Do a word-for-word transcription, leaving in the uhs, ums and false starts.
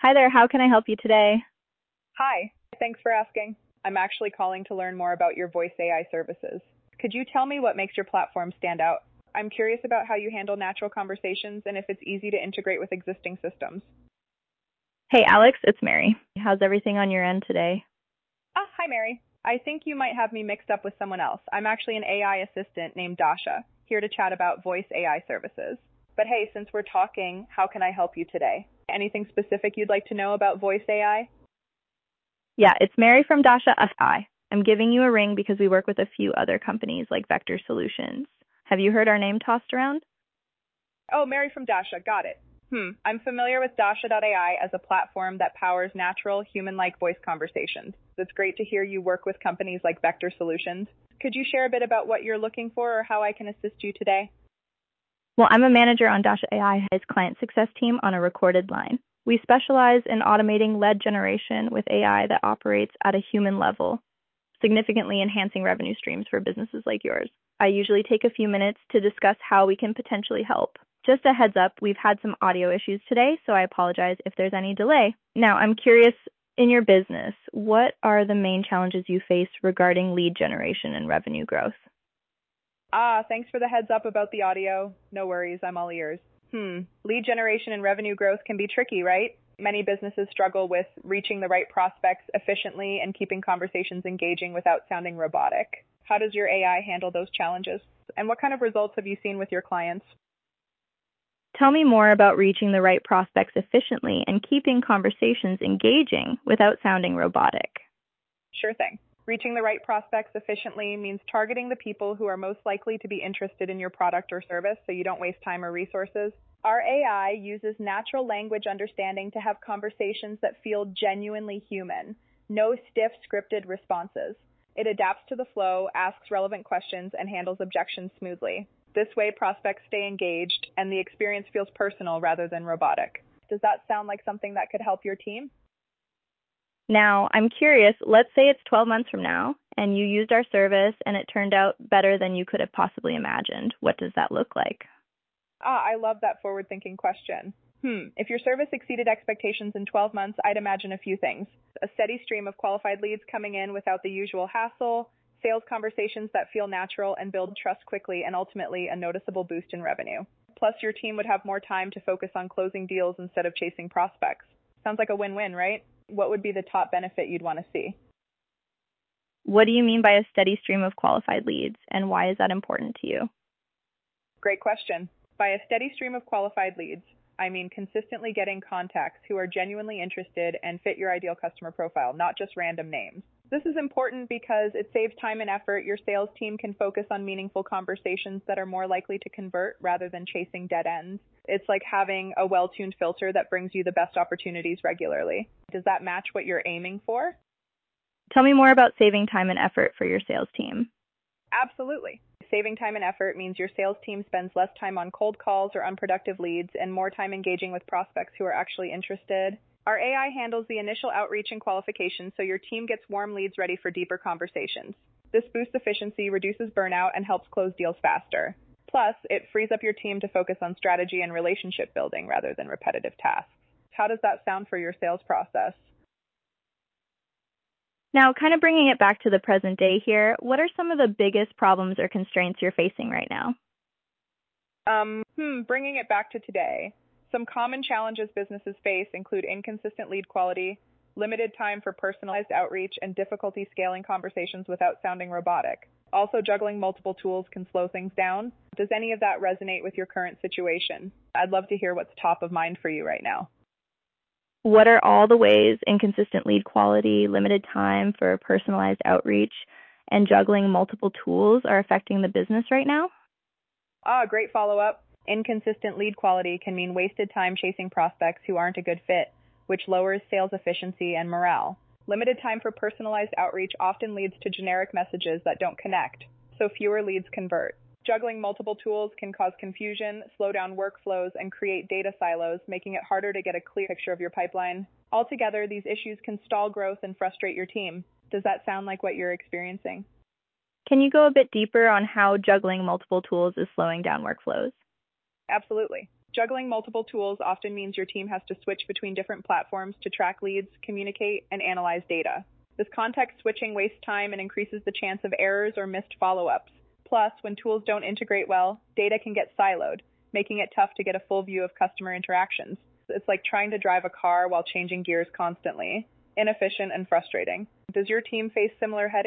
Hi there, how can I help you today? Hi, thanks for asking. I'm actually calling to learn more about your voice A I services. Could you tell me what makes your platform stand out? I'm curious about how you handle natural conversations and if it's easy to integrate with existing systems. Hey Alex, it's Mary. How's everything on your end today? Ah, hi Mary. I think you might have me mixed up with someone else. I'm actually an A I assistant named Dasha, here to chat about voice A I services. But hey, since we're talking, how can I help you today? Anything specific you'd like to know about voice A I? Yeah, it's Mary from Dasha F I. I'm giving you a ring because we work with a few other companies like Vector Solutions. Have you heard our name tossed around? Oh, Mary from Dasha, got it. Hmm, I'm familiar with Dasha dot A I as a platform that powers natural, human-like voice conversations. It's great to hear you work with companies like Vector Solutions. Could you share a bit about what you're looking for or how I can assist you today? Well, I'm a manager on Dasha A I's client success team on a recorded line. We specialize in automating lead generation with A I that operates at a human level, significantly enhancing revenue streams for businesses like yours. I usually take a few minutes to discuss how we can potentially help. Just a heads up, we've had some audio issues today, so I apologize if there's any delay. Now, I'm curious, in your business, what are the main challenges you face regarding lead generation and revenue growth? Ah, thanks for the heads up about the audio. No worries, I'm all ears. Hmm, lead generation and revenue growth can be tricky, right? Many businesses struggle with reaching the right prospects efficiently and keeping conversations engaging without sounding robotic. How does your A I handle those challenges? And what kind of results have you seen with your clients? Tell me more about reaching the right prospects efficiently and keeping conversations engaging without sounding robotic. Sure thing. Reaching the right prospects efficiently means targeting the people who are most likely to be interested in your product or service so you don't waste time or resources. Our A I uses natural language understanding to have conversations that feel genuinely human, no stiff scripted responses. It adapts to the flow, asks relevant questions, and handles objections smoothly. This way, prospects stay engaged and the experience feels personal rather than robotic. Does that sound like something that could help your team? Now, I'm curious, let's say it's twelve months from now, and you used our service and it turned out better than you could have possibly imagined. What does that look like? Ah, I love that forward-thinking question. Hmm, if your service exceeded expectations in twelve months, I'd imagine a few things. A steady stream of qualified leads coming in without the usual hassle, sales conversations that feel natural and build trust quickly, and ultimately a noticeable boost in revenue. Plus, your team would have more time to focus on closing deals instead of chasing prospects. Sounds like a win-win, right? What would be the top benefit you'd want to see? What do you mean by a steady stream of qualified leads, and why is that important to you? Great question. By a steady stream of qualified leads, I mean consistently getting contacts who are genuinely interested and fit your ideal customer profile, not just random names. This is important because it saves time and effort. Your sales team can focus on meaningful conversations that are more likely to convert rather than chasing dead ends. It's like having a well-tuned filter that brings you the best opportunities regularly. Does that match what you're aiming for? Tell me more about saving time and effort for your sales team. Absolutely. Saving time and effort means your sales team spends less time on cold calls or unproductive leads and more time engaging with prospects who are actually interested. Our A I handles the initial outreach and qualification so your team gets warm leads ready for deeper conversations. This boosts efficiency, reduces burnout, and helps close deals faster. Plus, it frees up your team to focus on strategy and relationship building rather than repetitive tasks. How does that sound for your sales process? Now, kind of bringing it back to the present day here, what are some of the biggest problems or constraints you're facing right now? Um, hmm, bringing it back to today. Some common challenges businesses face include inconsistent lead quality, limited time for personalized outreach, and difficulty scaling conversations without sounding robotic. Also, juggling multiple tools can slow things down. Does any of that resonate with your current situation? I'd love to hear what's top of mind for you right now. What are all the ways inconsistent lead quality, limited time for personalized outreach, and juggling multiple tools are affecting the business right now? Ah, great follow-up. Inconsistent lead quality can mean wasted time chasing prospects who aren't a good fit, which lowers sales efficiency and morale. Limited time for personalized outreach often leads to generic messages that don't connect, so fewer leads convert. Juggling multiple tools can cause confusion, slow down workflows, and create data silos, making it harder to get a clear picture of your pipeline. Altogether, these issues can stall growth and frustrate your team. Does that sound like what you're experiencing? Can you go a bit deeper on how juggling multiple tools is slowing down workflows? Absolutely. Juggling multiple tools often means your team has to switch between different platforms to track leads, communicate, and analyze data. This context switching wastes time and increases the chance of errors or missed follow-ups. Plus, when tools don't integrate well, data can get siloed, making it tough to get a full view of customer interactions. It's like trying to drive a car while changing gears constantly. Inefficient and frustrating. Does your team face similar headaches?